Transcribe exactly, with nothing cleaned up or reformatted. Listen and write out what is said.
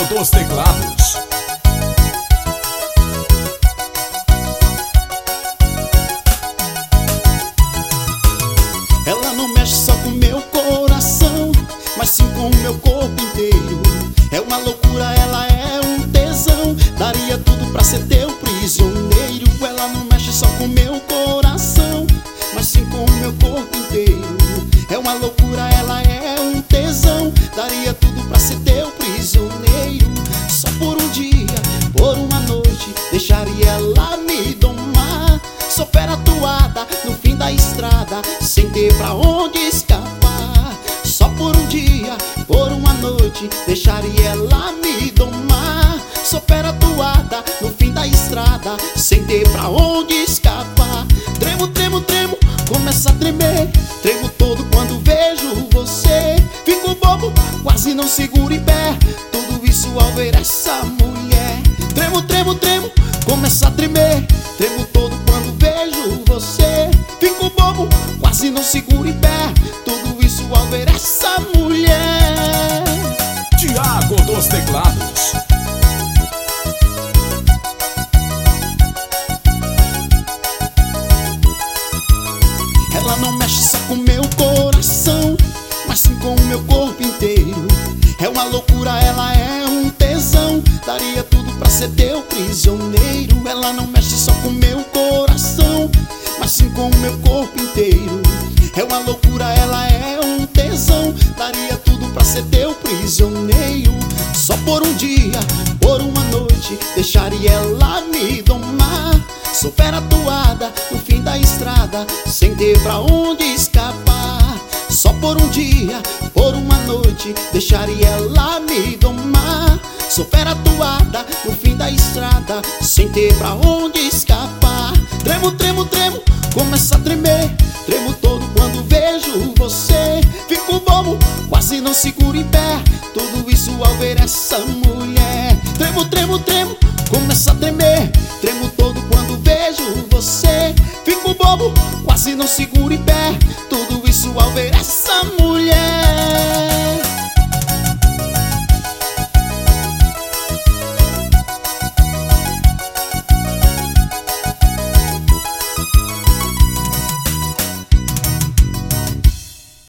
dos teclados. Ela não mexe só com meu coração, mas sim com o meu corpo inteiro. É uma loucura, ela é um tesão, daria tudo pra ser teu prisioneiro. Ela não mexe só com meu coração, mas sim com o meu corpo inteiro. É uma loucura, ela é um tesão, daria tudo pra ser teu prisioneiro. Só por um dia, por uma noite, deixaria ela me domar. Sou fera atuada no fim da estrada, sem ter pra onde escapar. Só por um dia, por uma noite, deixaria ela me domar. Sou fera atuada no fim da estrada, sem ter pra onde escapar. Tremo, tremo, tremo, começa a tremer. Tremo todo quando vejo você. Fico bobo, quase não seguro em pé. Tudo isso ao ver essa mulher. Tremo, tremo, tremo, começa a tremer. Tremo todo quando vejo você. Fico bobo, quase não seguro em pé. Tudo isso ao ver essa mulher. Thiago dos teclados. Ela não mexe só com meu coração, mas sim com o meu corpo inteiro. É uma loucura, ela é um tesão, daria tudo pra ser teu prisioneiro. Ela não mexe só com meu coração, mas sim com o meu corpo inteiro. É uma loucura, ela é um tesão, daria tudo pra ser teu prisioneiro. Só por um dia, por uma noite, deixaria ela me domar. Sou fera atuada no fim da estrada, sem ter pra onde escapar. Só por um dia, por uma noite, deixaria ela me domar. Sou fera atuada no fim da estrada, sem ter pra onde escapar. Tremo, tremo, tremo, começa a tremer. Tremo todo quando vejo você. Fico bobo, quase não seguro em pé. Tudo isso ao ver essa mulher. Tremo, tremo, tremo, começa a tremer. Tremo todo quando vejo você. Fico bobo, quase não seguro em pé. Tudo isso ao ver essa mulher.